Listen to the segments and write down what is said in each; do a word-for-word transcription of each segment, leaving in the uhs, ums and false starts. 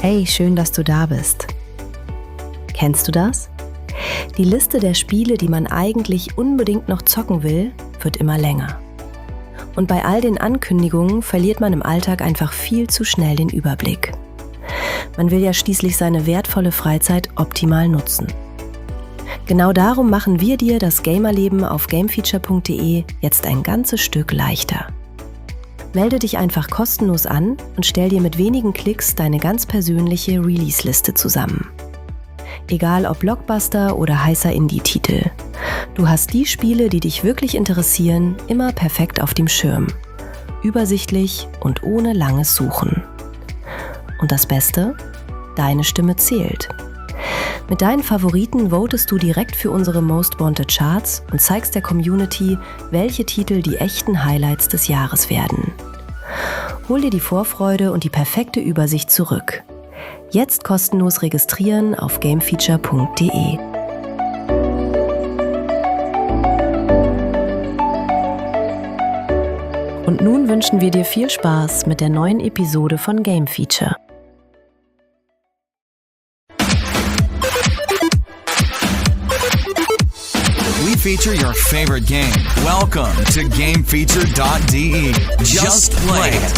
Hey, schön, dass du da bist. Kennst du das? Die Liste der Spiele, die man eigentlich unbedingt noch zocken will, wird immer länger. Und bei all den Ankündigungen verliert man im Alltag einfach viel zu schnell den Überblick. Man will ja schließlich seine wertvolle Freizeit optimal nutzen. Genau darum machen wir dir das Gamerleben auf gamefeature punkt de jetzt ein ganzes Stück leichter. Melde dich einfach kostenlos an und stell dir mit wenigen Klicks deine ganz persönliche Release-Liste zusammen. Egal ob Blockbuster oder heißer Indie-Titel. Du hast die Spiele, die dich wirklich interessieren, immer perfekt auf dem Schirm. Übersichtlich und ohne langes Suchen. Und das Beste? Deine Stimme zählt. Mit deinen Favoriten votest du direkt für unsere Most Wanted Charts und zeigst der Community, welche Titel die echten Highlights des Jahres werden. Hol dir die Vorfreude und die perfekte Übersicht zurück. Jetzt kostenlos registrieren auf gamefeature punkt de. Und nun wünschen wir dir viel Spaß mit der neuen Episode von Game Feature. We feature your favorite game. Welcome to gamefeature dot de. Just play it.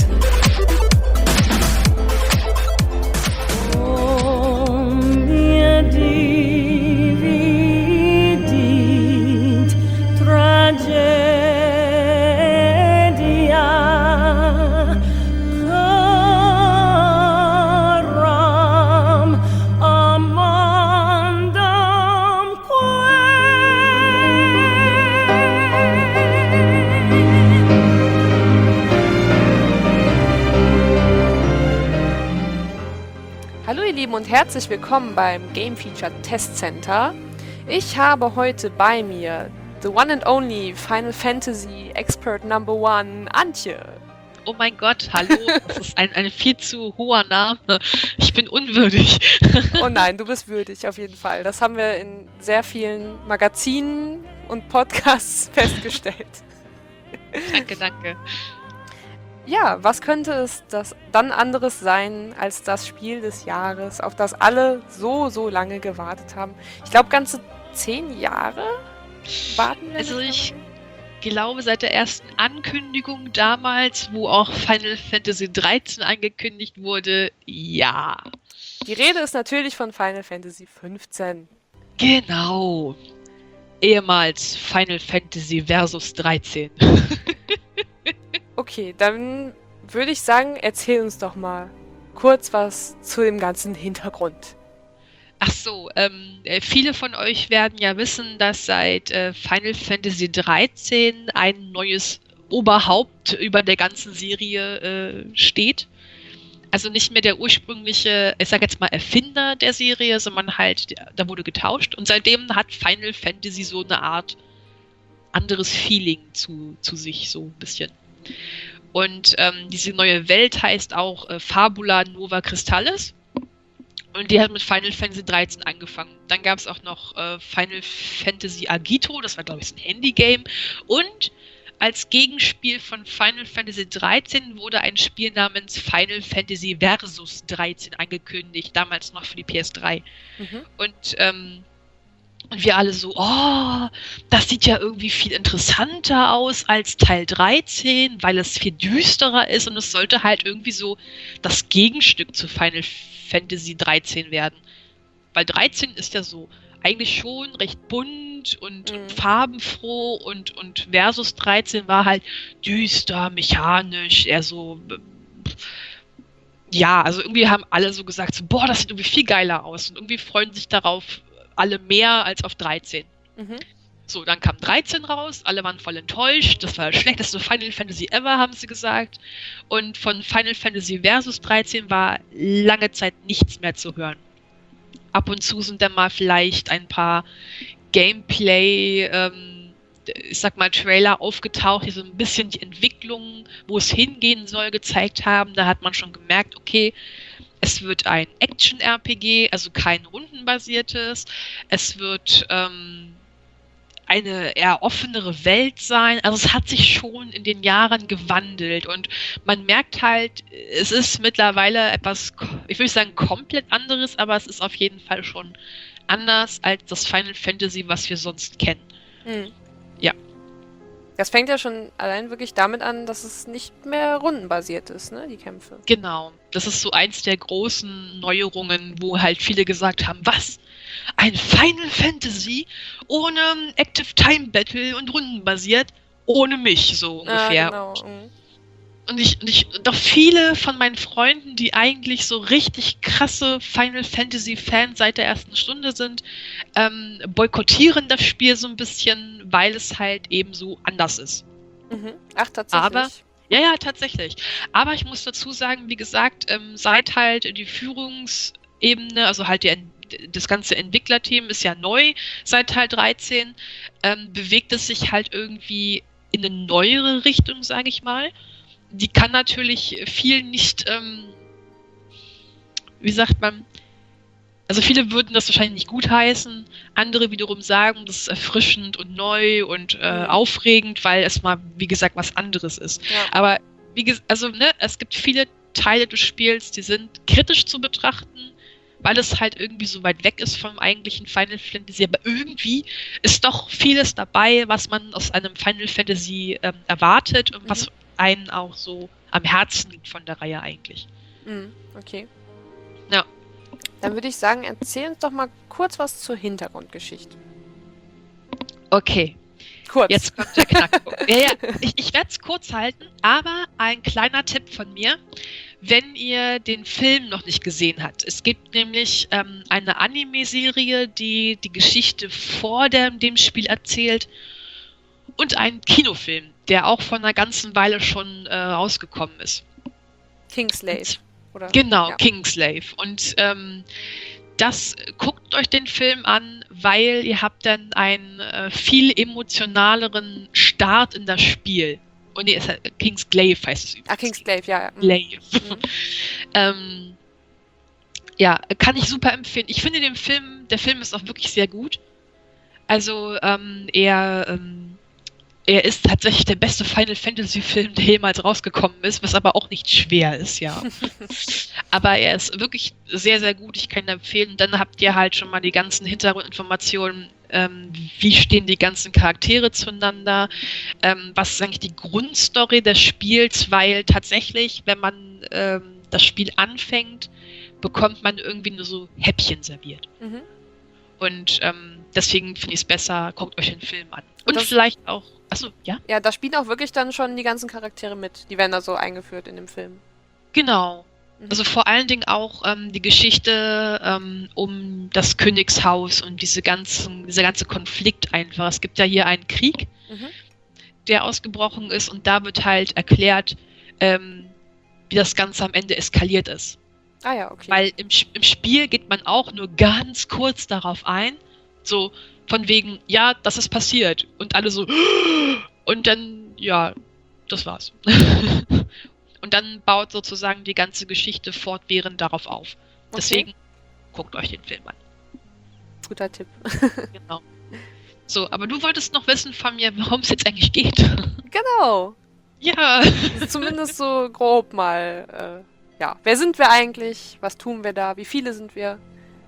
Und herzlich willkommen beim Game Feature Test Center. Ich habe heute bei mir the one and only Final Fantasy Expert Number One, Antje. Oh mein Gott, hallo, das ist ein, ein viel zu hoher Name. Ich bin unwürdig. Oh nein, du bist würdig, auf jeden Fall. Das haben wir in sehr vielen Magazinen und Podcasts festgestellt. Danke, danke. Ja, was könnte es das dann anderes sein als das Spiel des Jahres, auf das alle so, so lange gewartet haben? Ich glaube, ganze zehn Jahre warten wir. Also ich glaube, seit der ersten Ankündigung damals, wo auch Final Fantasy dreizehn angekündigt wurde, ja. Die Rede ist natürlich von Final Fantasy fünfzehn. Genau. Ehemals Final Fantasy Versus dreizehn. Okay, dann würde ich sagen, erzähl uns doch mal kurz was zu dem ganzen Hintergrund. Ach so, ähm, äh, viele von euch werden ja wissen, dass seit äh, Final Fantasy dreizehn ein neues Oberhaupt über der ganzen Serie äh, steht. Also nicht mehr der ursprüngliche, ich sag jetzt mal Erfinder der Serie, sondern halt, da wurde getauscht. Und seitdem hat Final Fantasy so eine Art anderes Feeling zu, zu sich, so ein bisschen. Und ähm, diese neue Welt heißt auch äh, Fabula Nova Crystallis. Und die hat mit Final Fantasy dreizehn angefangen. Dann gab es auch noch äh, Final Fantasy Agito, das war glaube ich ein Handy-Game. Und als Gegenspiel von Final Fantasy dreizehn wurde ein Spiel namens Final Fantasy Versus dreizehn angekündigt, damals noch für die P S drei. Mhm. Und ähm, Und wir alle so, oh, das sieht ja irgendwie viel interessanter aus als Teil dreizehn, weil es viel düsterer ist und es sollte halt irgendwie so das Gegenstück zu Final Fantasy dreizehn werden. Weil dreizehn ist ja so eigentlich schon recht bunt und, mhm. und farbenfroh und, und Versus dreizehn war halt düster, mechanisch, eher so... Ja, also irgendwie haben alle so gesagt, so, boah, das sieht irgendwie viel geiler aus und irgendwie freuen sich darauf alle mehr als auf dreizehn. Mhm. So, dann kam dreizehn raus, alle waren voll enttäuscht, das war das schlechteste Final Fantasy ever, haben sie gesagt. Und von Final Fantasy Versus dreizehn war lange Zeit nichts mehr zu hören. Ab und zu sind dann mal vielleicht ein paar Gameplay, ähm, ich sag mal Trailer aufgetaucht, die so ein bisschen die Entwicklung, wo es hingehen soll, gezeigt haben. Da hat man schon gemerkt, okay, es wird ein Action-R P G, also kein rundenbasiertes. Es wird ähm, eine eher offenere Welt sein. Also es hat sich schon in den Jahren gewandelt und man merkt halt, es ist mittlerweile etwas, ich will nicht sagen komplett anderes, aber es ist auf jeden Fall schon anders als das Final Fantasy, was wir sonst kennen. Hm. Ja. Das fängt ja schon allein wirklich damit an, dass es nicht mehr rundenbasiert ist, ne, die Kämpfe. Genau. Das ist so eins der großen Neuerungen, wo halt viele gesagt haben, was? Ein Final Fantasy ohne Active Time Battle und rundenbasiert? Ohne mich, so ungefähr. Ja, genau. Mhm. Und ich, und ich, doch viele von meinen Freunden, die eigentlich so richtig krasse Final Fantasy Fans seit der ersten Stunde sind, ähm, boykottieren das Spiel so ein bisschen, weil es halt eben so anders ist. Mhm. Ach, tatsächlich. Aber, ja, ja, tatsächlich. Aber ich muss dazu sagen, wie gesagt, ähm, seit halt die Führungsebene, also halt die, das ganze Entwicklerteam ist ja neu seit Teil dreizehn, ähm, bewegt es sich halt irgendwie in eine neuere Richtung, sage ich mal. Die kann natürlich viel nicht, ähm, wie sagt man, also viele würden das wahrscheinlich nicht gutheißen, andere wiederum sagen, das ist erfrischend und neu und äh, Mhm. aufregend, weil es mal, wie gesagt, was anderes ist. Ja. Aber wie gesagt, also ne, es gibt viele Teile des Spiels, die sind kritisch zu betrachten, weil es halt irgendwie so weit weg ist vom eigentlichen Final Fantasy, aber irgendwie ist doch vieles dabei, was man aus einem Final Fantasy ähm, erwartet und Mhm. was einen auch so am Herzen liegt von der Reihe eigentlich. Mhm. Okay. Ja. Dann würde ich sagen, erzähl uns doch mal kurz was zur Hintergrundgeschichte. Okay, Kurz. jetzt kommt der Knackpunkt. ja, ja, ich, ich werde es kurz halten, aber ein kleiner Tipp von mir, wenn ihr den Film noch nicht gesehen habt. Es gibt nämlich ähm, eine Anime-Serie, die die Geschichte vor dem, dem Spiel erzählt und einen Kinofilm, der auch vor einer ganzen Weile schon äh, rausgekommen ist. Kingslave. Oder? Genau, Ja. Kingslave. Und ähm, das, guckt euch den Film an, weil ihr habt dann einen äh, viel emotionaleren Start in das Spiel. Und nee, es heißt, Kingsglaive heißt es übrigens. Ah, Kingslave, ja. ja. Mhm. Glaive. Mhm. ähm, ja, kann ich super empfehlen. Ich finde den Film, der Film ist auch wirklich sehr gut. Also ähm, er, ähm, er ist tatsächlich der beste Final Fantasy Film, der jemals rausgekommen ist, was aber auch nicht schwer ist, ja. Aber er ist wirklich sehr, sehr gut. Ich kann ihn empfehlen. Dann habt ihr halt schon mal die ganzen Hintergrundinformationen. Ähm, wie stehen die ganzen Charaktere zueinander? Ähm, was ist eigentlich die Grundstory des Spiels? Weil tatsächlich, wenn man ähm, das Spiel anfängt, bekommt man irgendwie nur so Häppchen serviert. Mhm. Und ähm, deswegen finde ich es besser, guckt euch den Film an. Und das- vielleicht auch, achso, ja? Ja, da spielen auch wirklich dann schon die ganzen Charaktere mit. Die werden da so eingeführt in dem Film. Genau. Mhm. Also vor allen Dingen auch ähm, die Geschichte ähm, um das Königshaus und diese ganzen, dieser ganze Konflikt einfach. Es gibt ja hier einen Krieg, Mhm. der ausgebrochen ist und da wird halt erklärt, ähm, wie das Ganze am Ende eskaliert ist. Ah ja, okay. Weil im, Sp- im Spiel geht man auch nur ganz kurz darauf ein, so von wegen, ja, das ist passiert. Und alle so, und dann, ja, das war's. Und dann baut sozusagen die ganze Geschichte fortwährend darauf auf. Deswegen guckt euch den Film an. Guter Tipp. Genau. So, aber du wolltest noch wissen von mir, worum es jetzt eigentlich geht. Genau. Ja. Zumindest so grob mal. Äh, ja, wer sind wir eigentlich? Was tun wir da? Wie viele sind wir?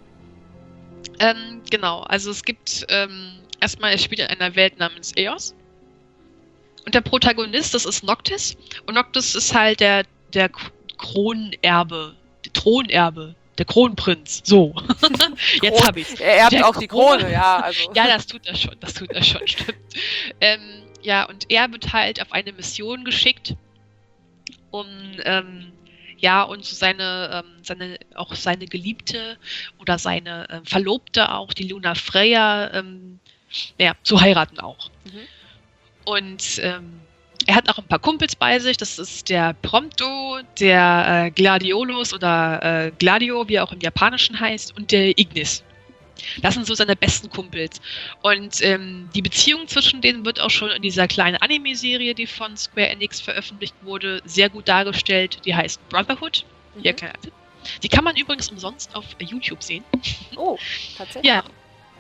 Ähm, genau, also es gibt ähm, erstmal, es spielt in einer Welt namens Eos. Und der Protagonist, das ist Noctis. Und Noctis ist halt der, der K- Kronerbe, der Thronerbe, der Kronprinz. So. Jetzt Kron- hab ich's. Er erbt Der auch die Krone. Krone, ja. Also. Ja, das tut er schon, das tut er schon, stimmt. Ähm, ja, und er wird halt auf eine Mission geschickt, um ähm, ja, und so seine, ähm, seine, auch seine Geliebte oder seine ähm, Verlobte auch, die Luna Freya, ähm, ja, zu heiraten auch. Mhm. Und ähm, er hat auch ein paar Kumpels bei sich, das ist der Prompto, der äh, Gladiolus oder äh, Gladio, wie er auch im Japanischen heißt, und der Ignis. Das sind so seine besten Kumpels. Und ähm, die Beziehung zwischen denen wird auch schon in dieser kleinen Anime-Serie, die von Square Enix veröffentlicht wurde, sehr gut dargestellt. Die heißt Brotherhood. Mhm. Hier, kleiner Tipp. Die kann man übrigens umsonst auf YouTube sehen. Oh, tatsächlich. Ja.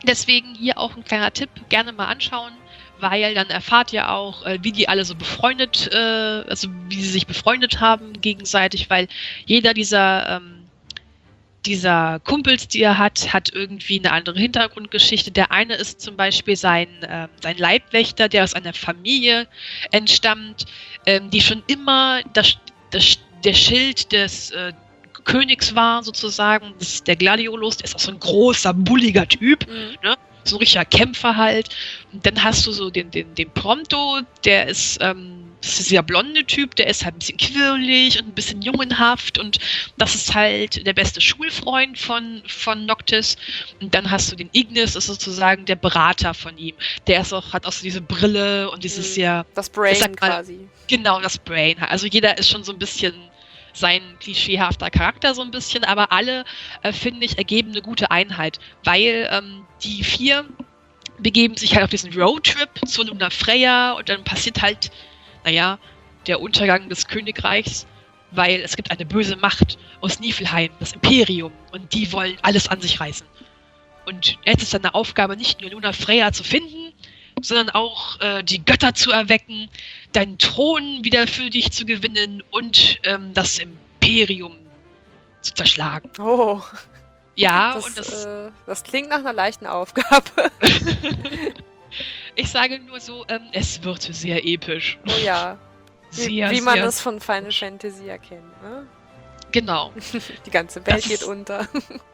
Deswegen hier auch ein kleiner Tipp, gerne mal anschauen, weil dann erfahrt ihr auch, äh, wie die alle so befreundet, äh, also wie sie sich befreundet haben gegenseitig, weil jeder dieser, ähm, dieser Kumpels, die er hat, hat irgendwie eine andere Hintergrundgeschichte. Der eine ist zum Beispiel sein, äh, sein Leibwächter, der aus einer Familie entstammt, ähm, die schon immer das, das, der Schild des äh, Königs war, sozusagen. Das ist der Gladiolus, der ist auch so ein großer, bulliger Typ, Mhm. ne? So ein richtiger Kämpfer halt. Und dann hast du so den, den, den Prompto, der ist, ähm, das ist dieser blonde Typ, der ist halt ein bisschen quirlig und ein bisschen jungenhaft und das ist halt der beste Schulfreund von, von Noctis. Und dann hast du den Ignis, das ist sozusagen der Berater von ihm. Der ist auch, hat auch so diese Brille und dieses Mhm. sehr, Das Brain ich sag mal, quasi. genau, das Brain. Also jeder ist schon so ein bisschen sein klischeehafter Charakter so ein bisschen, aber alle, äh, finde ich, ergeben eine gute Einheit, weil ähm, die vier begeben sich halt auf diesen Roadtrip zu Luna Freya und dann passiert halt, naja, der Untergang des Königreichs, weil es gibt eine böse Macht aus Niflheim, das Imperium, und die wollen alles an sich reißen. Und jetzt ist seine Aufgabe, nicht nur Luna Freya zu finden, sondern auch äh, die Götter zu erwecken, deinen Thron wieder für dich zu gewinnen und ähm, das Imperium zu zerschlagen. Oh, Ja, das, und das, äh, das klingt nach einer leichten Aufgabe. ich sage nur so, ähm, es wird sehr episch. Oh ja. Wie, Sehr, wie man sehr es von Final Fantasy erkennt, ne? Genau. Die ganze Welt Das- geht unter.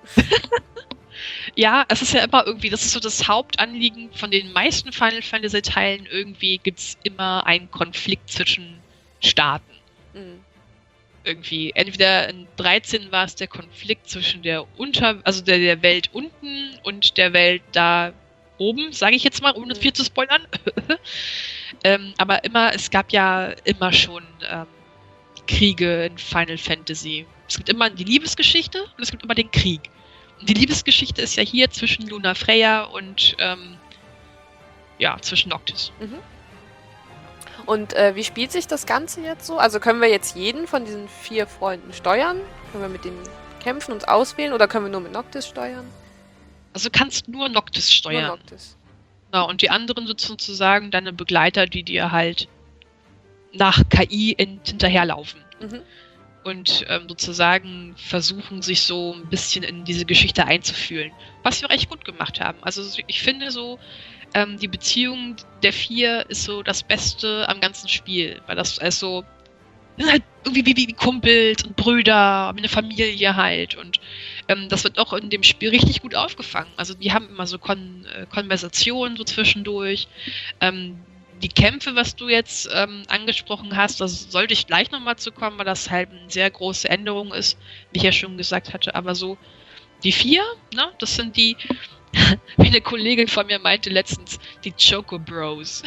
Ja, es ist ja immer irgendwie, das ist so das Hauptanliegen von den meisten Final Fantasy Teilen. Irgendwie gibt es immer einen Konflikt zwischen Staaten. Mhm. Irgendwie, entweder in dreizehn war es der Konflikt zwischen der Unter, also der, der Welt unten und der Welt da oben, sage ich jetzt mal, ohne Mhm. viel zu spoilern. ähm, aber immer, es gab ja immer schon ähm, Kriege in Final Fantasy. Es gibt immer die Liebesgeschichte und es gibt immer den Krieg. Und die Liebesgeschichte ist ja hier zwischen Luna Freya und ähm, ja, zwischen Noctis. Und äh, wie spielt sich das Ganze jetzt so? Also können wir jetzt jeden von diesen vier Freunden steuern? Können wir mit denen kämpfen, uns auswählen oder können wir nur mit Noctis steuern? Also du kannst nur Noctis steuern. Nur Noctis. Genau, und die anderen sind sozusagen deine Begleiter, die dir halt nach K I in, hinterherlaufen. Mhm. Und ähm, sozusagen versuchen, sich so ein bisschen in diese Geschichte einzufühlen. Was wir auch echt gut gemacht haben. Also ich finde so, ähm, die Beziehung der vier ist so das Beste am ganzen Spiel. Weil das also, das sind halt irgendwie wie, wie Kumpels und Brüder, wie eine Familie halt. Und ähm, das wird auch in dem Spiel richtig gut aufgefangen. Also die haben immer so Kon äh, Konversationen so zwischendurch. Ähm, die Kämpfe, was du jetzt ähm, angesprochen hast, das sollte ich gleich nochmal zu kommen, weil das halt eine sehr große Änderung ist, wie ich ja schon gesagt hatte. Aber so die vier, ne, das sind die, wie eine Kollegin von mir meinte letztens, die Choco Bros.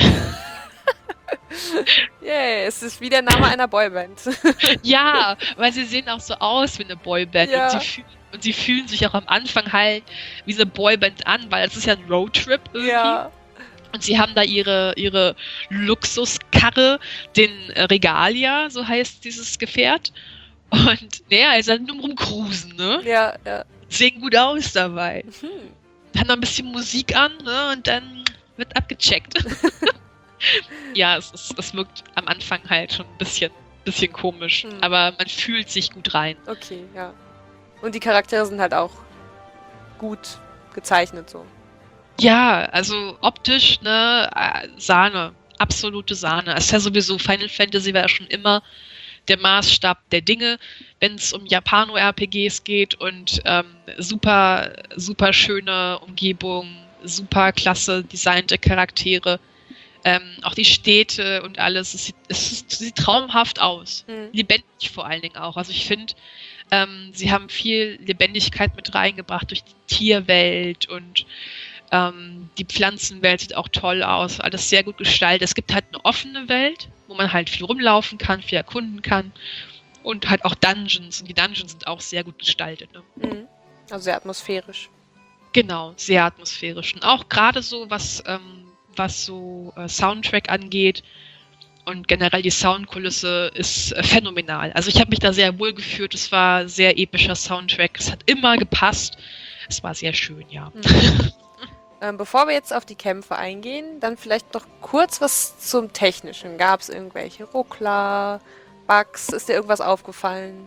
Yay, es ist wie der Name einer Boyband. Ja, weil sie sehen auch so aus wie eine Boyband Ja. und, sie fühlen, und sie fühlen sich auch am Anfang halt wie eine Boyband an, weil es ist ja ein Roadtrip irgendwie. Ja. Und sie haben da ihre, ihre Luxuskarre, den Regalia, so heißt dieses Gefährt. Und naja, also nur rumcruisen, ne? Ja, ja. Sehen gut aus dabei. Hm. Dann noch ein bisschen Musik an, ne? Und dann wird abgecheckt. Ja, es, ist, es wirkt am Anfang halt schon ein bisschen, bisschen komisch. Hm. Aber man fühlt sich gut rein. Okay, ja. Und die Charaktere sind halt auch gut gezeichnet so. Ja, also optisch, ne, äh, Sahne. Absolute Sahne. Es ist ja sowieso, Final Fantasy war ja schon immer der Maßstab der Dinge, wenn es um Japano-R P Gs geht und ähm, super, super schöne Umgebung, super klasse designte Charaktere. Ähm, auch die Städte und alles, es sieht, es ist- sieht traumhaft aus. Mhm. Lebendig vor allen Dingen auch. Also ich finde, ähm, sie haben viel Lebendigkeit mit reingebracht durch die Tierwelt und ähm, die Pflanzenwelt sieht auch toll aus, alles sehr gut gestaltet. Es gibt halt eine offene Welt, wo man halt viel rumlaufen kann, viel erkunden kann und halt auch Dungeons und die Dungeons sind auch sehr gut gestaltet. Ne? Mhm. Also sehr atmosphärisch. Genau, sehr atmosphärisch. Und auch gerade so, was, ähm, was so äh, Soundtrack angeht und generell die Soundkulisse ist äh, phänomenal. Also ich habe mich da sehr wohl gefühlt. Es war sehr epischer Soundtrack. Es hat immer gepasst. Es war sehr schön, ja. Mhm. Ähm, bevor wir jetzt auf die Kämpfe eingehen, dann vielleicht noch kurz was zum Technischen. Gab es irgendwelche Ruckler, Bugs? Ist dir irgendwas aufgefallen?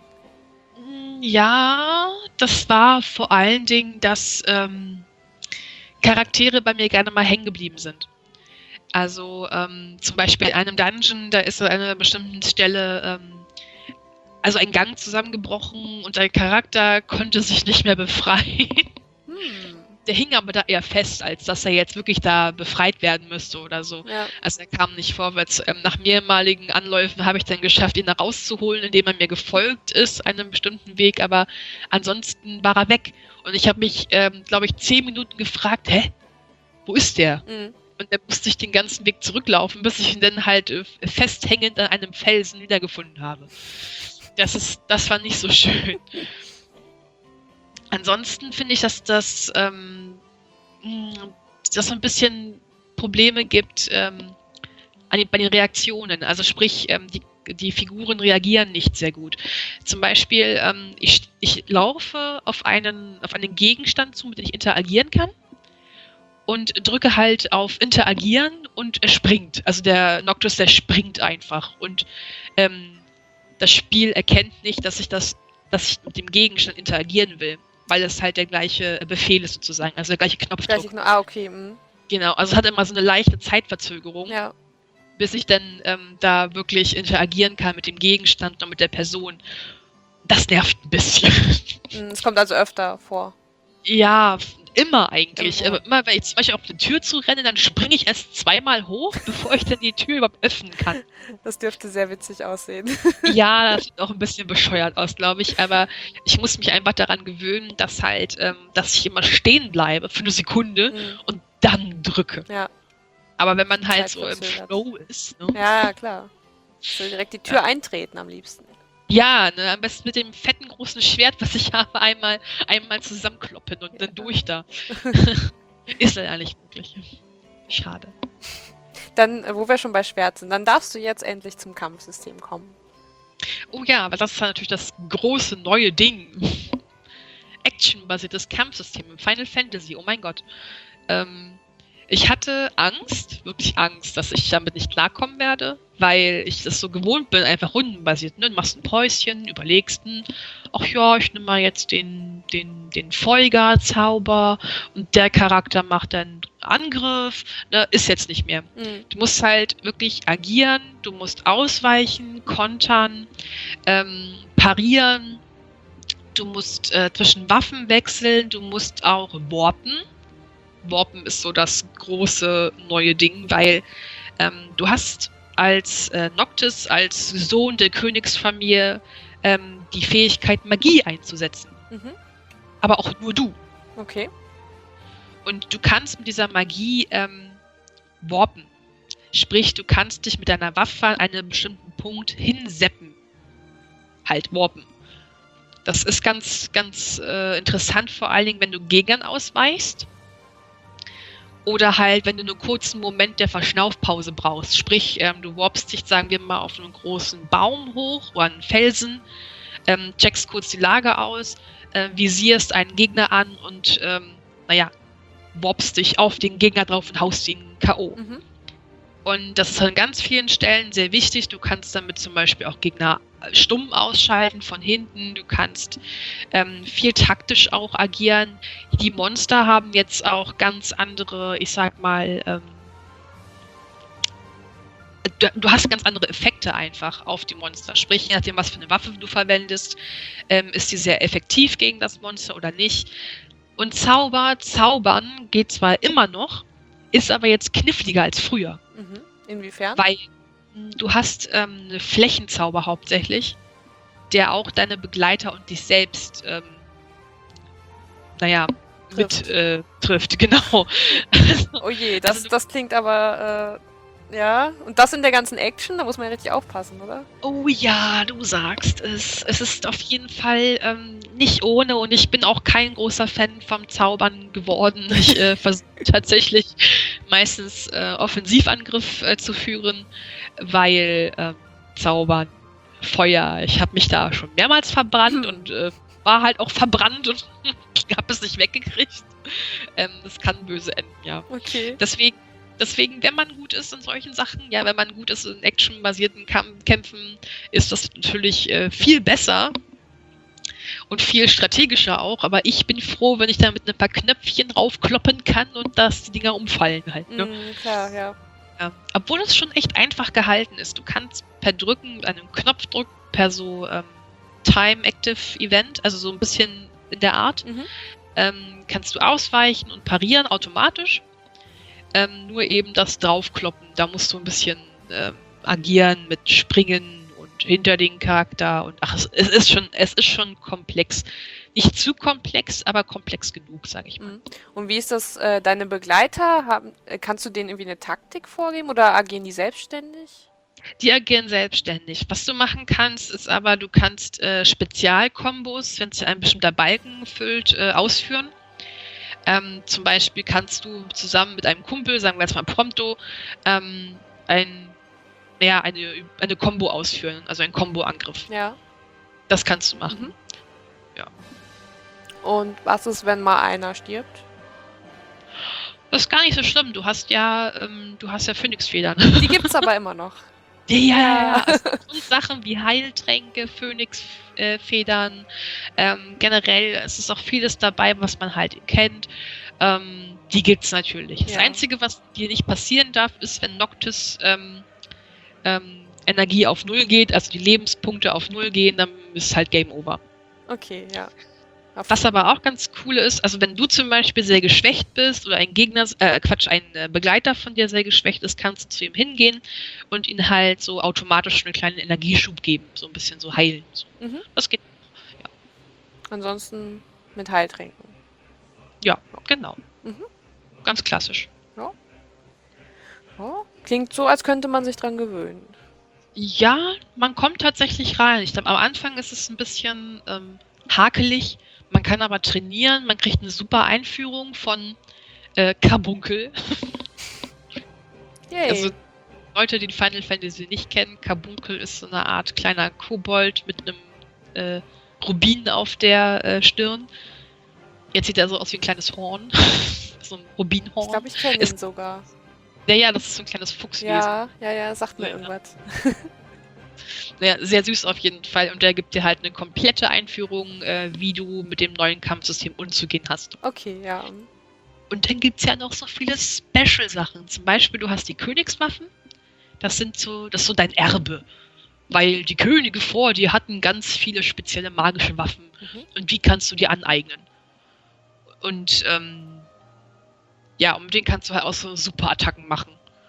Ja, das war vor allen Dingen, dass ähm, Charaktere bei mir gerne mal hängen geblieben sind. Also ähm, zum Beispiel in einem Dungeon, da ist an einer bestimmten Stelle ähm, also ein Gang zusammengebrochen und ein Charakter konnte sich nicht mehr befreien. Hm. Der hing aber da eher fest, als dass er jetzt wirklich da befreit werden müsste oder so. Ja. Also er kam nicht vorwärts. Ähm, nach mehrmaligen Anläufen habe ich dann geschafft, ihn da rauszuholen, indem er mir gefolgt ist, einem bestimmten Weg, aber ansonsten war er weg. Und ich habe mich, ähm, glaube ich, zehn Minuten gefragt, hä, wo ist der? Mhm. Und dann musste ich den ganzen Weg zurücklaufen, bis ich ihn dann halt äh, festhängend an einem Felsen wiedergefunden habe. Das ist, das war nicht so schön. Ansonsten finde ich, dass das ähm, dass es ein bisschen Probleme gibt ähm, an den, bei den Reaktionen. Also sprich, ähm, die, die Figuren reagieren nicht sehr gut. Zum Beispiel, ähm, ich, ich laufe auf einen, auf einen Gegenstand zu, mit dem ich interagieren kann und drücke halt auf Interagieren und er springt. Also der Noctis, der springt einfach und ähm, das Spiel erkennt nicht, dass ich das, dass ich mit dem Gegenstand interagieren will, weil es halt der gleiche Befehl ist sozusagen, also der gleiche Knopfdruck. Gleich ich nur, ah, okay. Mhm. Genau, also es hat immer so eine leichte Zeitverzögerung, Ja. bis ich dann ähm, da wirklich interagieren kann mit dem Gegenstand und mit der Person. Das nervt ein bisschen. Mhm, es kommt also öfter vor. Ja, immer eigentlich. Immer. Aber immer, wenn ich zum Beispiel auf eine Tür zu renne, dann springe ich erst zweimal hoch, bevor ich dann die Tür überhaupt öffnen kann. Das dürfte sehr witzig aussehen. Ja, das sieht auch ein bisschen bescheuert aus, glaube ich. Aber ich muss mich einfach daran gewöhnen, dass halt, ähm, dass ich immer stehen bleibe für eine Sekunde Mhm. und dann drücke. Ja. Aber wenn man halt so im Zeitverzögert. Flow ist, ne? Ja, klar. Ich will direkt die Tür eintreten am liebsten. Ja, ne, am besten mit dem fetten großen Schwert, was ich habe, einmal, einmal zusammenkloppen und dann durch da. Ist leider nicht möglich. Schade. Dann, äh, wo wir schon bei Schwert sind, dann darfst du jetzt endlich zum Kampfsystem kommen. Oh ja, aber das ist natürlich das große neue Ding. Action-basiertes Kampfsystem im Final Fantasy, oh mein Gott. Ähm, ich hatte Angst, wirklich Angst, dass ich damit nicht klarkommen werde, weil ich das so gewohnt bin, einfach rundenbasiert. Ne? Du machst ein Päuschen, überlegst, hm, ach ja, ich nehme mal jetzt den, den, den Folger-Zauber und der Charakter macht dann Angriff, ne? Ist jetzt nicht mehr. Mhm. Du musst halt wirklich agieren, du musst ausweichen, kontern, ähm, parieren, du musst äh, zwischen Waffen wechseln, du musst auch warpen. Warpen ist so das große neue Ding, weil ähm, du hast als äh, Noctis, als Sohn der Königsfamilie ähm, die Fähigkeit, Magie einzusetzen. Mhm. Aber auch nur du. Okay. Und du kannst mit dieser Magie ähm, warpen. Sprich, du kannst dich mit deiner Waffe an einen bestimmten Punkt hinseppen. Halt warpen. Das ist ganz, ganz äh, interessant, vor allen Dingen, wenn du Gegnern ausweichst. Oder halt, wenn du einen kurzen Moment der Verschnaufpause brauchst. Sprich, ähm, du warpst dich, sagen wir mal, auf einen großen Baum hoch oder einen Felsen, ähm, checkst kurz die Lage aus, äh, visierst einen Gegner an und, ähm, naja, warpst dich auf den Gegner drauf und haust ihn K O. Mhm. Und das ist an ganz vielen Stellen sehr wichtig. Du kannst damit zum Beispiel auch Gegner stumm ausschalten von hinten. Du kannst ähm, viel taktisch auch agieren. Die Monster haben jetzt auch ganz andere, ich sag mal, ähm, du, du hast ganz andere Effekte einfach auf die Monster. Sprich, je nachdem, was für eine Waffe du verwendest, ähm, ist die sehr effektiv gegen das Monster oder nicht. Und Zauber, Zaubern geht zwar immer noch, ist aber jetzt kniffliger als früher. Mhm. Inwiefern? Weil mh, du hast ähm, einen Flächenzauber hauptsächlich, der auch deine Begleiter und dich selbst, ähm, naja, Trifft. mit äh, trifft, genau. Oh je, das, Also du- das klingt aber, äh, ja. Und das in der ganzen Action, da muss man ja richtig aufpassen, oder? Oh ja, du sagst es. Es ist auf jeden Fall ähm, nicht ohne und ich bin auch kein großer Fan vom Zaubern geworden. Ich äh, versuche tatsächlich meistens äh, Offensivangriff äh, zu führen, weil ähm, Zaubern, Feuer, ich habe mich da schon mehrmals verbrannt Hm. und äh, war halt auch verbrannt und ich habe es nicht weggekriegt. Ähm, das kann böse enden, ja. Okay. Deswegen, deswegen, wenn man gut ist in solchen Sachen, ja, wenn man gut ist in actionbasierten Kam- Kämpfen, ist das natürlich äh, viel besser und viel strategischer auch. Aber ich bin froh, wenn ich da mit ein paar Knöpfchen raufkloppen kann und dass die Dinger umfallen halt. Ne? Mhm, klar, ja. Ja. Obwohl es schon echt einfach gehalten ist. Du kannst per Drücken, mit einem Knopfdruck, per so ähm, Time Active Event, also so ein bisschen in der Art, Mhm. ähm, kannst du ausweichen und parieren automatisch. Ähm, nur eben das Draufkloppen, da musst du ein bisschen ähm, agieren mit Springen und hinter den Charakter und ach, es, es ist schon, es ist schon komplex. Nicht zu komplex, aber komplex genug, sage ich mal. Mhm. Und wie ist das, äh, deine Begleiter? Haben, äh, kannst du denen irgendwie eine Taktik vorgeben oder agieren die selbstständig? Die agieren selbstständig. Was du machen kannst, ist aber, du kannst äh, Spezialkombos, wenn sich ein bestimmter Balken füllt, äh, ausführen. Ähm, zum Beispiel kannst du zusammen mit einem Kumpel, sagen wir jetzt mal Prompto, ähm, ein, ja, eine, eine Combo ausführen, also einen Combo-Angriff. Ja. Das kannst du machen. Mhm. Und was ist, wenn mal einer stirbt? Das ist gar nicht so schlimm. Du hast ja, ähm, du hast ja Phönixfedern. Die gibt's aber immer noch. Ja, ja, ja. Es gibt Sachen wie Heiltränke, Phönixfedern. Ähm, generell es ist auch vieles dabei, was man halt kennt. Ähm, die gibt's natürlich. Das Ja. Einzige, was dir nicht passieren darf, ist, wenn Noctis ähm, ähm, Energie auf Null geht, also die Lebenspunkte auf Null gehen, dann ist halt Game Over. Okay, ja. Auf- Was aber auch ganz cool ist, also wenn du zum Beispiel sehr geschwächt bist oder ein Gegner, äh, Quatsch, ein äh, Begleiter von dir sehr geschwächt ist, kannst du zu ihm hingehen und ihn halt so automatisch einen kleinen Energieschub geben, so ein bisschen so heilen. So. Mhm. Das geht. Ansonsten mit Heiltränken. Ja, genau. Mhm. Ganz klassisch. Oh, klingt so, als könnte man sich dran gewöhnen. Ja, man kommt tatsächlich rein. Ich glaube, am Anfang ist es ein bisschen ähm, hakelig. Man kann aber trainieren. Man kriegt eine super Einführung von äh, Carbunkel. Yay. Also Leute, die Final Fantasy nicht kennen, Carbunkel ist so eine Art kleiner Kobold mit einem äh, Rubin auf der äh, Stirn. Jetzt sieht er so aus wie ein kleines Horn. So ein Rubinhorn. ich glaube, ich kenne Es- ihn sogar. Ja, ja, das ist so ein kleines Fuchswesen. Ja, ja, ja, sagt mir Ja. irgendwas. Ja, sehr süß auf jeden Fall. Und der gibt dir halt eine komplette Einführung, äh, wie du mit dem neuen Kampfsystem umzugehen hast. Okay, ja. Und dann gibt es ja noch so viele Special-Sachen. Zum Beispiel, du hast die Königswaffen. Das sind so, das ist so dein Erbe. Weil die Könige vor dir hatten ganz viele spezielle magische Waffen. Mhm. Und die kannst du dir aneignen. Und ähm, ja, um den kannst du halt auch so super Attacken machen.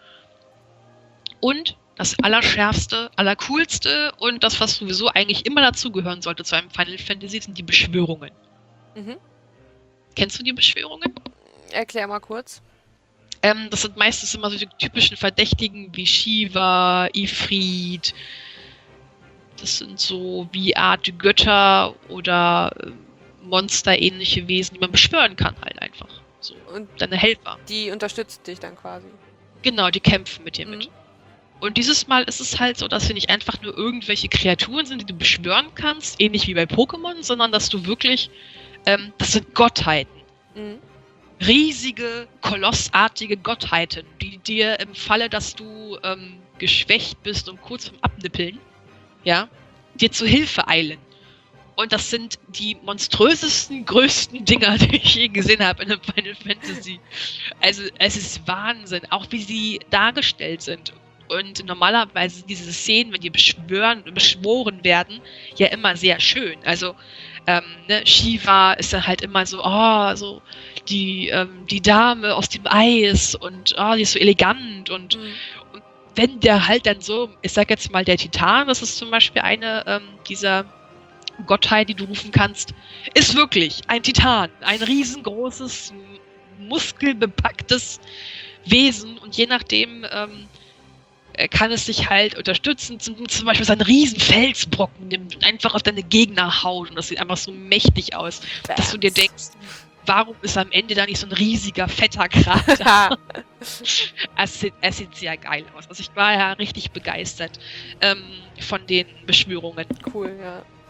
Und das Allerschärfste, Allercoolste und das, was sowieso eigentlich immer dazugehören sollte zu einem Final Fantasy, sind die Beschwörungen. Mhm. Kennst du die Beschwörungen? Erklär mal kurz. Ähm, das sind meistens immer so die typischen Verdächtigen wie Shiva, Ifrit. Das sind so wie Art Götter oder äh, monsterähnliche Wesen, die man beschwören kann halt einfach. So, Und deine Helfer. die unterstützt dich dann quasi. Genau, die kämpfen mit dir Mhm. mit. Und dieses Mal ist es halt so, dass sie nicht einfach nur irgendwelche Kreaturen sind, die du beschwören kannst, ähnlich wie bei Pokémon, sondern dass du wirklich, ähm, das sind Gottheiten. Mhm. Riesige, kolossartige Gottheiten, die dir im Falle, dass du ähm, geschwächt bist und kurz vorm Abnippeln, ja, dir zu Hilfe eilen. Und das sind die monströsesten, größten Dinger, die ich je gesehen habe in einem Final Fantasy. Also es ist Wahnsinn, auch wie sie dargestellt sind. Und normalerweise sind diese Szenen, wenn die beschwören, beschworen werden, ja immer sehr schön. Also ähm, ne, Shiva ist dann halt immer so, oh, so die, ähm, die Dame aus dem Eis und oh, die ist so elegant und Mhm. wenn der halt dann so, ich sag jetzt mal der Titan, das ist zum Beispiel eine ähm, dieser Gottheit, die du rufen kannst, ist wirklich ein Titan, ein riesengroßes, m- muskelbepacktes Wesen und je nachdem ähm, äh, kann es sich halt unterstützen, zum, zum Beispiel seinen riesen Felsbrocken nimmt und einfach auf deine Gegner haut und das sieht einfach so mächtig aus, dass du dir Bams. denkst, warum ist am Ende da nicht so ein riesiger, fetter Krater? Ha. Es sieht, es sieht sehr geil aus. Also ich war ja richtig begeistert ähm, von den Beschwörungen. Cool, ja.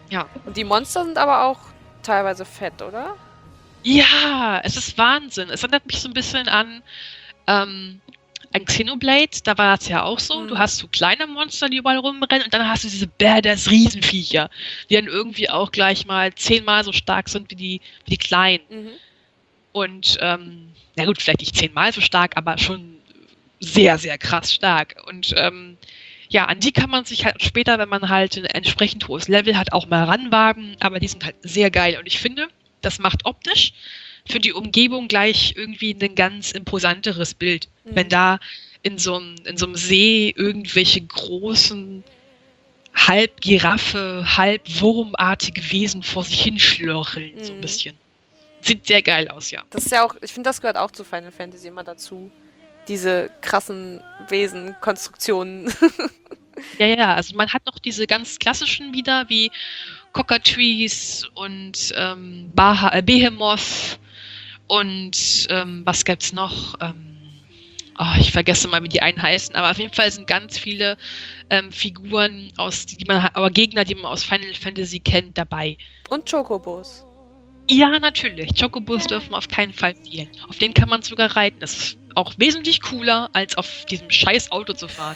Ja. Und die Monster sind aber auch teilweise fett, oder? Ja, es ist Wahnsinn. Es erinnert mich so ein bisschen an, ähm, an Xenoblade, da war das ja auch so. Mhm. Du hast so kleine Monster, die überall rumrennen und dann hast du diese badass Riesenviecher, die dann irgendwie auch gleich mal zehnmal so stark sind wie die, wie die kleinen. Mhm. Und, ähm, na gut, vielleicht nicht zehnmal so stark, aber schon sehr, sehr krass stark. Und, ähm, ja, an die kann man sich halt später, wenn man halt ein entsprechend hohes Level hat, auch mal ranwagen, aber die sind halt sehr geil. Und ich finde, das macht optisch für die Umgebung gleich irgendwie ein ganz imposanteres Bild. Mhm. Wenn da in so einem in so einem See irgendwelche großen, halb Giraffe, halb wurmartige Wesen vor sich hinschlörcheln, so ein Mhm. bisschen. Sieht sehr geil aus, ja. Das ist ja auch, ich finde, das gehört auch zu Final Fantasy immer dazu. Diese krassen Wesen, Konstruktionen. Ja, ja, also man hat noch diese ganz klassischen wieder, wie Cockatrice und ähm, Baha, äh, Behemoth und ähm, was gibt's noch? Ähm, oh, ich vergesse mal, wie die einen heißen, aber auf jeden Fall sind ganz viele ähm, Figuren aus, die man, aber Gegner, die man aus Final Fantasy kennt, dabei. Und Chocobos. Ja, natürlich. Chocobos dürfen auf keinen Fall fehlen. Auf denen kann man sogar reiten. Das ist auch wesentlich cooler, als auf diesem scheiß Auto zu fahren.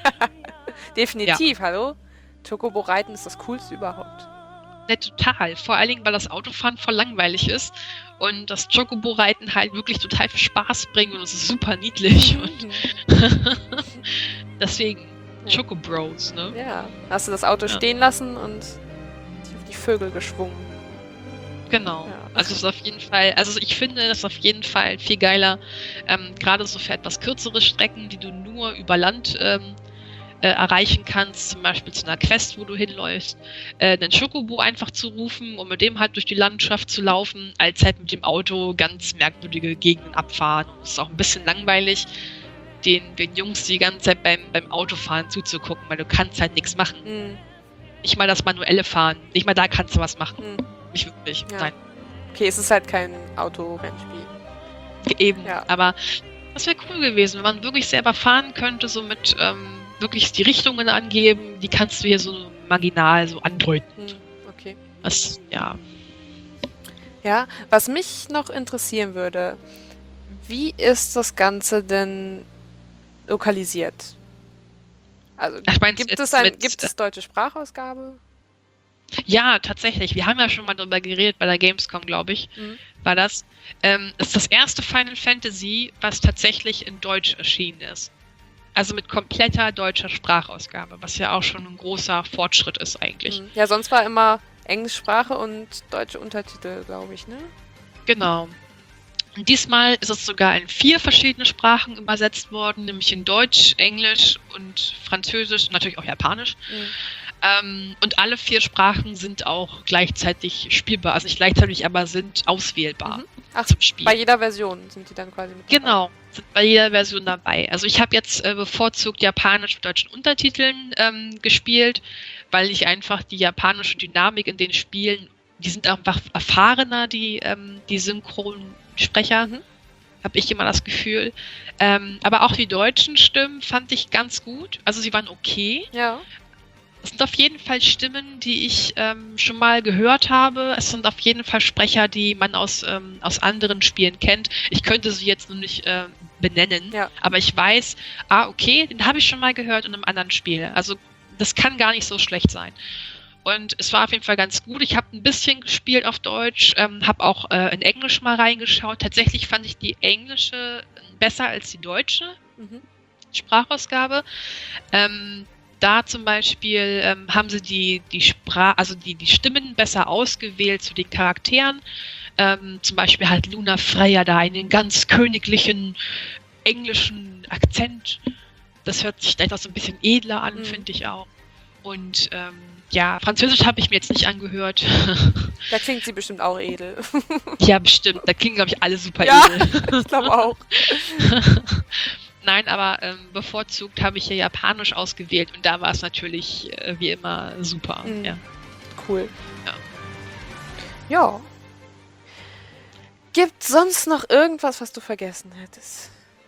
Definitiv, hallo? Chocobo-Reiten ist das Coolste überhaupt. Ne, total. Vor allen Dingen, weil das Autofahren voll langweilig ist und das Chocobo-Reiten halt wirklich total viel Spaß bringt und es ist super niedlich. Und deswegen Ja. Chocobros, ne? Ja, hast du das Auto Ja. stehen lassen und die Vögel geschwungen. Genau. Ja. Also es ist auf jeden Fall, also ich finde, das ist auf jeden Fall viel geiler, ähm, gerade so für etwas kürzere Strecken, die du nur über Land ähm, äh, erreichen kannst, zum Beispiel zu einer Quest, wo du hinläufst, äh, einen Chocobo einfach zu rufen und mit dem halt durch die Landschaft zu laufen, als halt mit dem Auto ganz merkwürdige Gegenden abfahren. Und es ist auch ein bisschen langweilig, den, den Jungs die ganze Zeit beim, beim Autofahren zuzugucken, weil du kannst halt nichts machen. Mhm. Nicht mal das manuelle Fahren, nicht mal da kannst du was machen. Mhm. Nicht wirklich, Ja. nein. Okay, es ist halt kein Autorennspiel. Eben, Ja. aber das wäre cool gewesen, wenn man wirklich selber fahren könnte, so mit ähm, wirklich die Richtungen angeben, die kannst du hier so marginal so andeuten. Hm, okay. Das, ja. Ja, was mich noch interessieren würde, wie ist das Ganze denn lokalisiert? Also Ach, meinst du gibt jetzt es ein, mit, gibt es deutsche Sprachausgabe? Ja, tatsächlich. Wir haben ja schon mal darüber geredet bei der Gamescom, glaube ich. Mhm. War das. Ähm, ist das erste Final Fantasy, was tatsächlich in Deutsch erschienen ist. Also mit kompletter deutscher Sprachausgabe, was ja auch schon ein großer Fortschritt ist eigentlich. Mhm. Ja, sonst war immer Englischsprache und deutsche Untertitel, glaube ich, ne? Genau. Und diesmal ist es sogar in vier verschiedene Sprachen übersetzt worden, nämlich in Deutsch, Englisch und Französisch und natürlich auch Japanisch. Mhm. Ähm, und alle vier Sprachen sind auch gleichzeitig spielbar. Also nicht gleichzeitig, aber sind auswählbar Mhm. Ach, zum Spiel. bei jeder Version sind die dann quasi mit dabei. Genau, sind bei jeder Version dabei. Also ich habe jetzt äh, bevorzugt Japanisch mit deutschen Untertiteln ähm, gespielt, weil ich einfach die japanische Dynamik in den Spielen, die sind einfach erfahrener, die, ähm, die Synchronsprecher, Mhm. habe ich immer das Gefühl. Ähm, aber auch die deutschen Stimmen fand ich ganz gut. Also sie waren okay. Ja. Es sind auf jeden Fall Stimmen, die ich ähm, schon mal gehört habe. Es sind auf jeden Fall Sprecher, die man aus, ähm, aus anderen Spielen kennt. Ich könnte sie jetzt nur nicht äh, benennen, Ja. aber ich weiß, ah, okay, den habe ich schon mal gehört in einem anderen Spiel. Also das kann gar nicht so schlecht sein. Und es war auf jeden Fall ganz gut. Ich habe ein bisschen gespielt auf Deutsch, ähm, habe auch äh, in Englisch mal reingeschaut. Tatsächlich fand ich die englische besser als die deutsche Mhm. Sprachausgabe. Ähm, da zum Beispiel ähm, haben sie die, die Spra- also die, die Stimmen besser ausgewählt zu den Charakteren. Ähm, zum Beispiel hat Luna Freya da einen ganz königlichen englischen Akzent. Das hört sich gleich auch so ein bisschen edler an, Mhm. finde ich auch. Und ähm, ja, Französisch habe ich mir jetzt nicht angehört. Da klingt sie bestimmt auch edel. Ja, bestimmt. Da klingen, glaube ich, alle super Ja. edel. Ich glaube auch. Nein, aber ähm, bevorzugt habe ich hier Japanisch ausgewählt und da war es natürlich äh, wie immer super. Mhm. Ja. Cool. Ja. Ja. Gibt sonst noch irgendwas, was du vergessen hättest?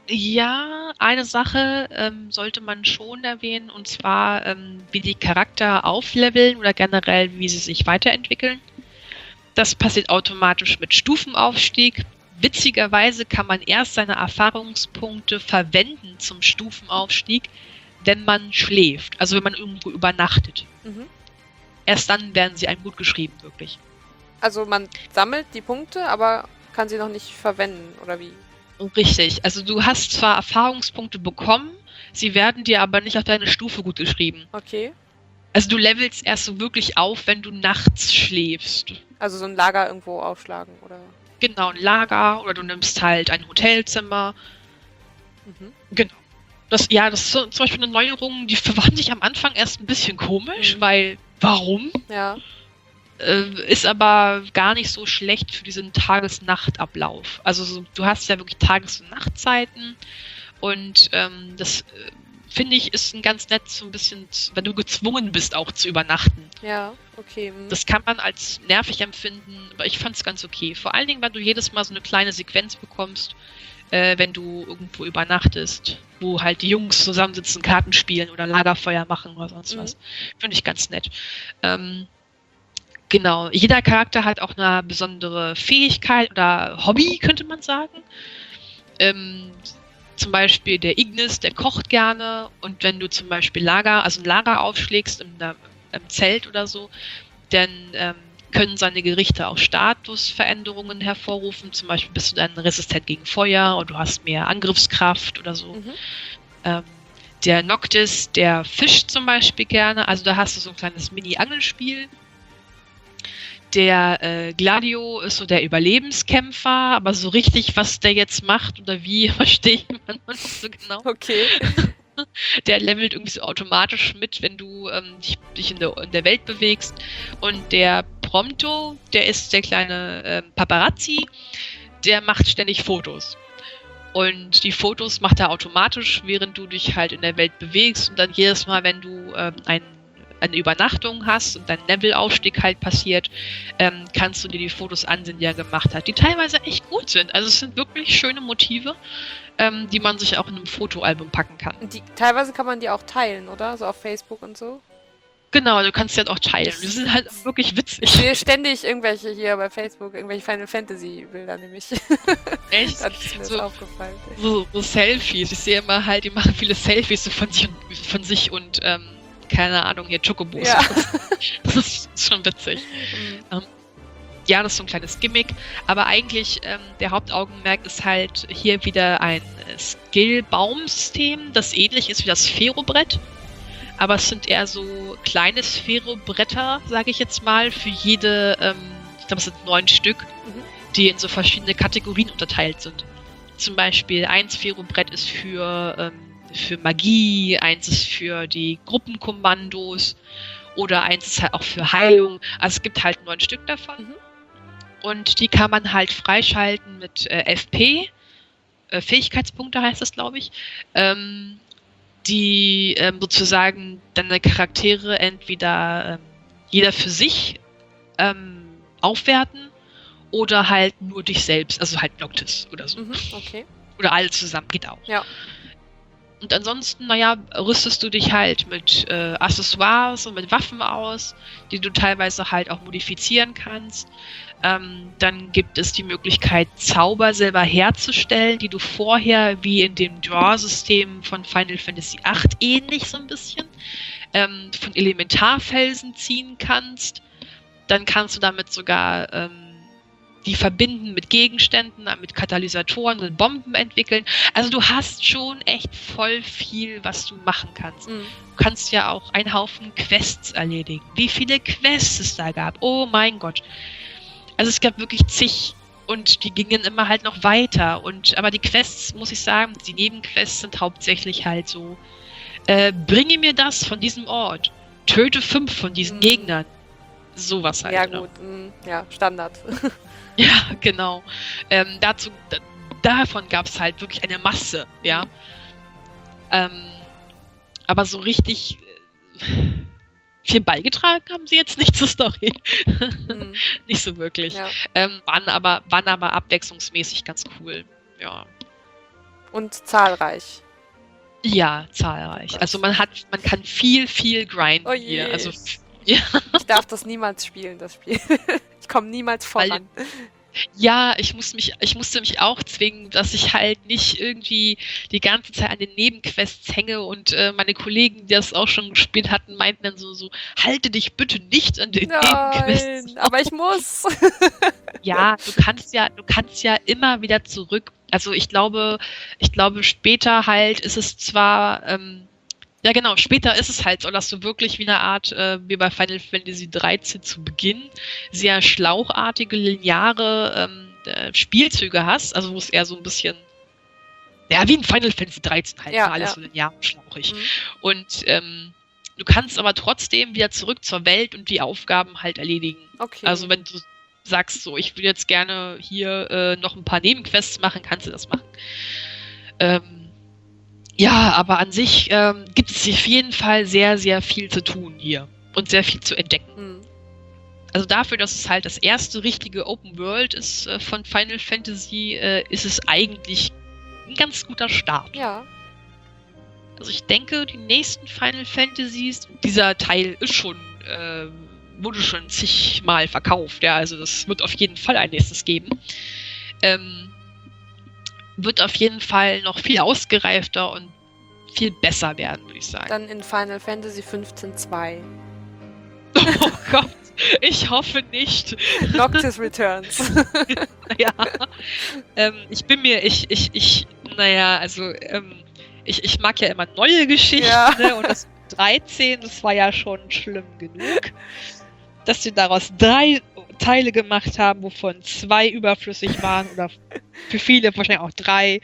Ja, eine Sache ähm, sollte man schon erwähnen, und zwar, ähm, wie die Charakter aufleveln oder generell, wie sie sich weiterentwickeln. Das passiert automatisch mit Stufenaufstieg. Witzigerweise kann man erst seine Erfahrungspunkte verwenden zum Stufenaufstieg, wenn man schläft, also wenn man irgendwo übernachtet. Mhm. Erst dann werden sie einem gut geschrieben, wirklich. Also man sammelt die Punkte, aber kann sie noch nicht verwenden, oder wie? Richtig, also du hast zwar Erfahrungspunkte bekommen, sie werden dir aber nicht auf deine Stufe gut geschrieben. Okay. Also du levelst erst so wirklich auf, wenn du nachts schläfst. Also so ein Lager irgendwo aufschlagen, oder? Genau, ein Lager oder du nimmst halt ein Hotelzimmer. Mhm. Genau. Das, ja, das ist so, zum Beispiel eine Neuerung, die fand ich am Anfang erst ein bisschen komisch, Mhm. weil, warum? Ja. Äh, ist aber gar nicht so schlecht für diesen Tages-Nacht-Ablauf. Also so, du hast ja wirklich Tages- und Nachtzeiten und ähm, das äh, finde ich ist ein ganz nett so ein bisschen, wenn du gezwungen bist auch zu übernachten. Ja, okay. Mhm. Das kann man als nervig empfinden, aber ich fand es ganz okay. Vor allen Dingen, weil du jedes Mal so eine kleine Sequenz bekommst, äh, wenn du irgendwo übernachtest, wo halt die Jungs zusammensitzen, Karten spielen oder Lagerfeuer machen oder sonst Mhm. was. Finde ich ganz nett. Ähm, genau, jeder Charakter hat auch eine besondere Fähigkeit oder Hobby, könnte man sagen. Ähm, zum Beispiel der Ignis, der kocht gerne, und wenn du zum Beispiel Lager, also ein Lager aufschlägst in der, im Zelt oder so, dann ähm, können seine Gerichte auch Statusveränderungen hervorrufen. Zum Beispiel bist du dann resistent gegen Feuer oder du hast mehr Angriffskraft oder so. Mhm. Ähm, der Noctis, der fischt zum Beispiel gerne, also da hast du so ein kleines Mini-Angelspiel. Der äh, Gladio ist so der Überlebenskämpfer, aber so richtig, was der jetzt macht oder wie, verstehe ich immer noch nicht so genau. Okay. Der levelt irgendwie so automatisch mit, wenn du ähm, dich, dich in, der, in der Welt bewegst. Und der Prompto, der ist der kleine ähm, Paparazzi, der macht ständig Fotos. Und die Fotos macht er automatisch, während du dich halt in der Welt bewegst. Und dann jedes Mal, wenn du ähm, ein, eine Übernachtung hast und dein Levelaufstieg halt passiert, ähm, kannst du dir die Fotos ansehen, die er gemacht hat, die teilweise echt gut sind. Also es sind wirklich schöne Motive, ähm, die man sich auch in einem Fotoalbum packen kann. Und die, teilweise kann man die auch teilen, oder? So auf Facebook und so. Genau, du kannst die halt auch teilen. Die sind halt wirklich Ich witzig. sehe ständig irgendwelche hier bei Facebook, irgendwelche Final Fantasy Bilder nämlich. Echt? Das ist mir So- das aufgefallen. So, so Selfies. Ich sehe immer halt, die machen viele Selfies so von sich und, von sich und ähm, keine Ahnung, hier Chocobos. Ja. Das ist schon witzig. Mhm. Ja, das ist so ein kleines Gimmick, aber eigentlich ähm, der Hauptaugenmerk ist halt hier wieder ein äh, Skill-Baum-System, das ähnlich ist wie das Sphärobrett, aber es sind eher so kleine Sphärobretter, sage ich jetzt mal, für jede, ähm, ich glaube es sind neun Stück, Mhm. die in so verschiedene Kategorien unterteilt sind. Zum Beispiel ein Sphärobrett ist für, ähm, für Magie, eins ist für die Gruppenkommandos oder eins ist halt auch für Heilung. Also es gibt halt neun Stück davon. Mhm. Und die kann man halt freischalten mit äh, F P, äh, Fähigkeitspunkte heißt das, glaube ich, ähm, die ähm, sozusagen deine Charaktere entweder ähm, jeder für sich ähm, aufwerten oder halt nur dich selbst, also halt Noctis oder so. Mhm. Okay. Oder alle zusammen, geht auch. Ja. Und ansonsten, naja, rüstest du dich halt mit äh, Accessoires und mit Waffen aus, die du teilweise halt auch modifizieren kannst. Ähm, dann gibt es die Möglichkeit, Zauber selber herzustellen, die du vorher wie in dem Draw-System von Final Fantasy acht ähnlich so ein bisschen ähm, von Elementarfelsen ziehen kannst. Dann kannst du damit sogar ähm, die verbinden mit Gegenständen, mit Katalysatoren und Bomben entwickeln. Also du hast schon echt voll viel, was du machen kannst. Mhm. Du kannst ja auch einen Haufen Quests erledigen. Wie viele Quests es da gab. Oh mein Gott. Also es gab wirklich zig und die gingen immer halt noch weiter. Und aber die Quests, muss ich sagen, die Nebenquests sind hauptsächlich halt so, äh, bringe mir das von diesem Ort. Töte fünf von diesen Mhm. Gegnern. Sowas halt. Ja, ne? gut. Mhm. Ja, Standard. Ja, genau. Ähm, dazu, da, davon gab es halt wirklich eine Masse, ja. Ähm, aber so richtig äh, viel beigetragen haben sie jetzt nicht zur Story. Mhm. Nicht so wirklich. Ja. Ähm, waren aber, waren aber abwechslungsmäßig ganz cool. Ja. Und zahlreich. Ja, zahlreich. Also man hat, man kann viel, viel grinden Oh je. hier. Also ja, Ich darf das niemals spielen, das Spiel. Ich komme niemals voran. ja, ich muss mich, ich musste mich auch zwingen, dass ich halt nicht irgendwie die ganze Zeit an den Nebenquests hänge und äh, meine Kollegen, die das auch schon gespielt hatten, meinten dann so, so, halte dich bitte nicht an den Nebenquests. Nein, aber ich muss. Ja, du kannst ja, du kannst ja immer wieder zurück. Also ich glaube, ich glaube, später halt ist es zwar, ähm, ja genau, später ist es halt so, dass du wirklich wie eine Art, äh, wie bei Final Fantasy dreizehn zu Beginn, sehr schlauchartige, lineare ähm, äh, Spielzüge hast, also wo es eher so ein bisschen, ja, wie in Final Fantasy dreizehn halt, Ja, ne, alles ja. so linear und schlauchig. Mhm. Und ähm, du kannst aber trotzdem wieder zurück zur Welt und die Aufgaben halt erledigen. Okay. Also wenn du sagst so, ich will jetzt gerne hier äh, noch ein paar Nebenquests machen, kannst du das machen. Ähm, ja, aber an sich ähm, gibt es auf jeden Fall sehr, sehr viel zu tun hier und sehr viel zu entdecken. Hm. Also dafür, dass es halt das erste richtige Open World ist äh, von Final Fantasy, äh, ist es eigentlich ein ganz guter Start. Ja. Also ich denke, die nächsten Final Fantasies, dieser Teil ist schon, äh, wurde schon zigmal verkauft, ja, also das wird auf jeden Fall ein nächstes geben. Ähm, wird auf jeden Fall noch viel ausgereifter und viel besser werden, würde ich sagen. Dann in Final Fantasy fünfzehn zwei. Oh Gott, ich hoffe nicht. Noctis Returns. Ja, ähm, ich bin mir, ich, ich, ich, naja, also, ähm, ich, ich mag ja immer neue Geschichten, Ja. ne? Und das dreizehn, das war ja schon schlimm genug. Dass sie daraus drei Teile gemacht haben, wovon zwei überflüssig waren oder für viele wahrscheinlich auch drei.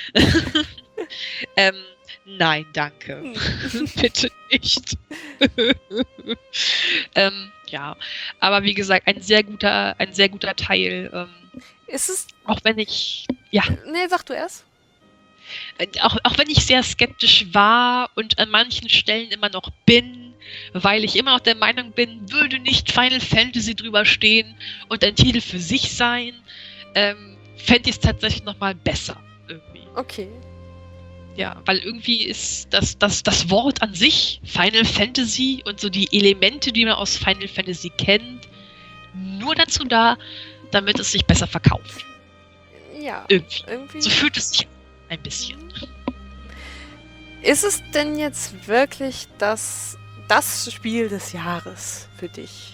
ähm, nein, danke. Bitte nicht. ähm, ja, aber wie gesagt, ein sehr guter, ein sehr guter Teil. Ähm, Ist es. auch wenn ich, ja, Nee, sag du erst. äh, auch, auch wenn ich sehr skeptisch war und an manchen Stellen immer noch bin, weil ich immer noch der Meinung bin, würde nicht Final Fantasy drüber stehen und ein Titel für sich sein, ähm, fände ich es tatsächlich nochmal besser irgendwie. Okay. Ja, weil irgendwie ist das, das, das Wort an sich, Final Fantasy und so die Elemente, die man aus Final Fantasy kennt, nur dazu da, damit es sich besser verkauft. Ja. Irgendwie. Irgendwie. So fühlt es sich ein bisschen. Ist es denn jetzt wirklich das, das Spiel des Jahres für dich?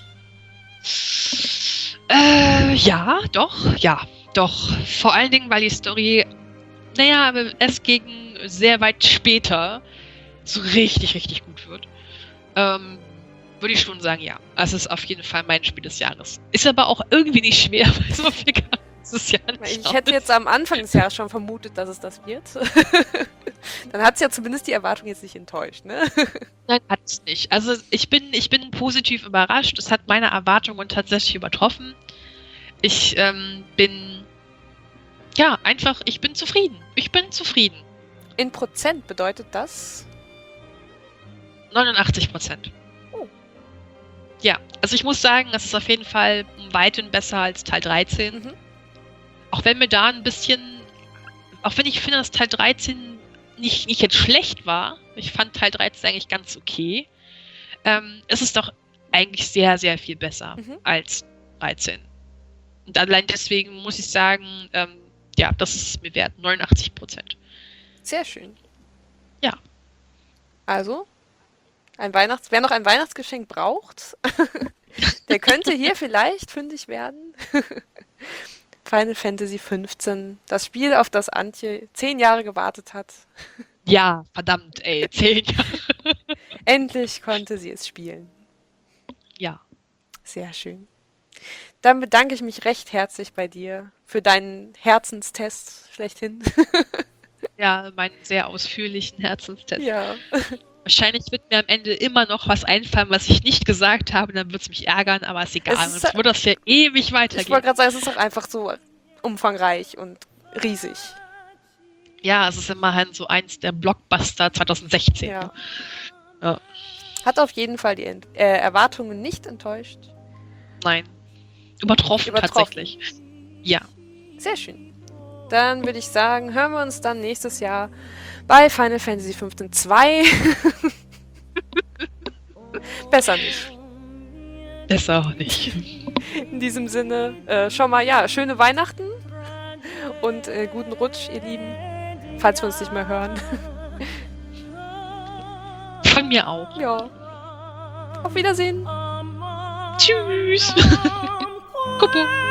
Äh, ja, doch, ja, doch. Vor allen Dingen, weil die Story, naja, aber erst gegen sehr weit später so richtig, richtig gut wird. Ähm, würde ich schon sagen, ja. Es ist auf jeden Fall mein Spiel des Jahres. Ist aber auch irgendwie nicht schwer, weil so viel kann es ja nicht. Ich hätte jetzt am Anfang des Jahres schon vermutet, dass es das wird. Dann hat es ja zumindest die Erwartung jetzt nicht enttäuscht, ne? Nein, hat es nicht. Also ich bin, ich bin positiv überrascht. Es hat meine Erwartungen tatsächlich übertroffen. Ich ähm, bin, ja, einfach, ich bin zufrieden. Ich bin zufrieden. In Prozent bedeutet das? neunundachtzig Prozent. Oh. Ja, also ich muss sagen, das ist auf jeden Fall um Weiten besser als Teil dreizehn. Mhm. Auch wenn mir da ein bisschen, auch wenn ich finde, dass Teil dreizehn nicht, nicht jetzt schlecht war, ich fand Teil dreizehn eigentlich ganz okay, ähm, ist es doch eigentlich sehr, sehr viel besser Mhm. als dreizehn. Und allein deswegen muss ich sagen, ähm, ja, das ist es mir wert, neunundachtzig Prozent. Sehr schön. Ja. Also, ein Weihnachts wer noch ein Weihnachtsgeschenk braucht, der könnte hier vielleicht fündig werden. Final Fantasy fünfzehn, das Spiel, auf das Antje zehn Jahre gewartet hat. Ja, verdammt, ey, zehn Jahre. Endlich konnte sie es spielen. Ja. Sehr schön. Dann bedanke ich mich recht herzlich bei dir für deinen Herzenstest schlechthin. Ja, meinen sehr ausführlichen Herzenstest. Ja. Wahrscheinlich wird mir am Ende immer noch was einfallen, was ich nicht gesagt habe, dann wird es mich ärgern, aber ist egal. Es ist- Sonst wird das ja ewig Ich weitergehen. wollte gerade sagen, es ist auch einfach so umfangreich und riesig. Ja, es ist immerhin so eins der Blockbuster zwanzig sechzehn. Ja. Ne? Ja. Hat auf jeden Fall die Ent äh, Erwartungen nicht enttäuscht. Nein. Übertroffen, Übertroffen. tatsächlich. Ja. Sehr schön. dann würde ich sagen, hören wir uns dann nächstes Jahr bei Final Fantasy fünfzehn zwei. Besser nicht. Besser auch nicht. In diesem Sinne, äh, schon mal, ja, schöne Weihnachten und äh, guten Rutsch, ihr Lieben, falls wir uns nicht mehr hören. Von mir auch. Ja. Auf Wiedersehen. Tschüss. Kuckuck.